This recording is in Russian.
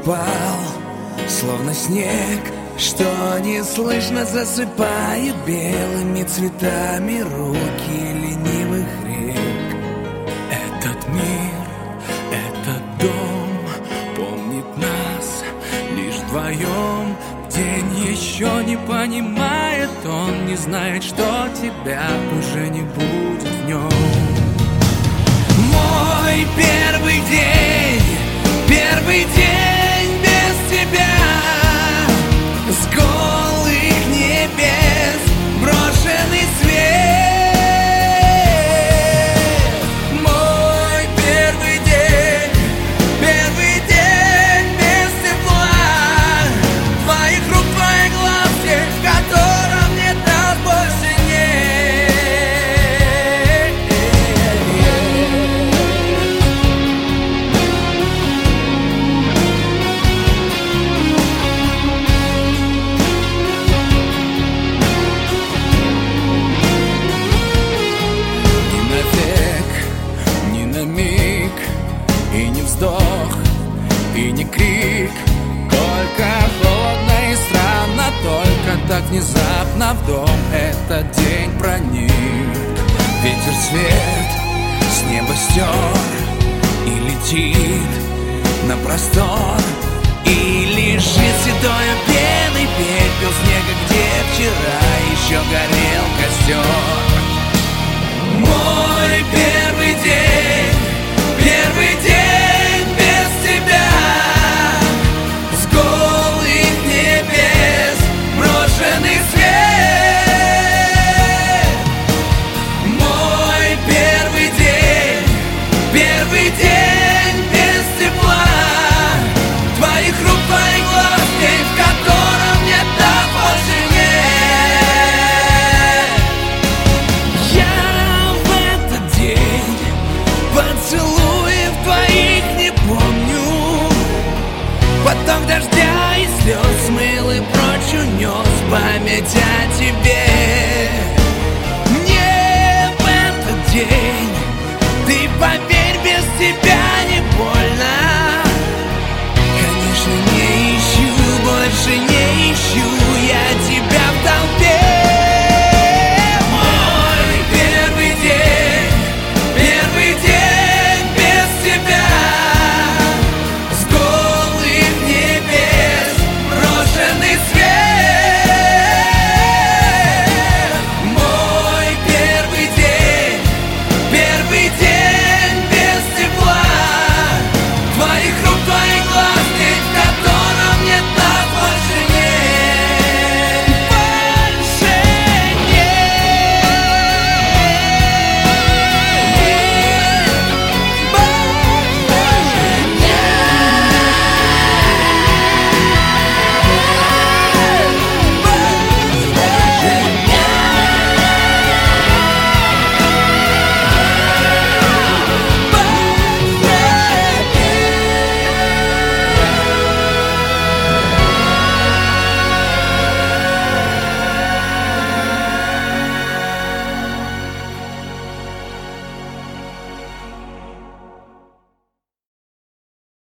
упал, словно снег, что неслышно засыпает белыми цветами руки ленивых рек. Этот мир, этот дом помнит нас лишь вдвоем. День еще не понимает, он не знает, что тебя уже не будет в нем. Мой первый день без тебя, с голых небес брошенный свет. Мой первый день без тепла, твоих рук, твоих глаз, тех, в котором нет нас больше нет. И не вздох, и не крик, только холодно и странно, только так внезапно в дом этот день проник. Ветер свет с неба стер и летит на простор, и лежит седой пеной пепел снега, где вчера еще горел костер.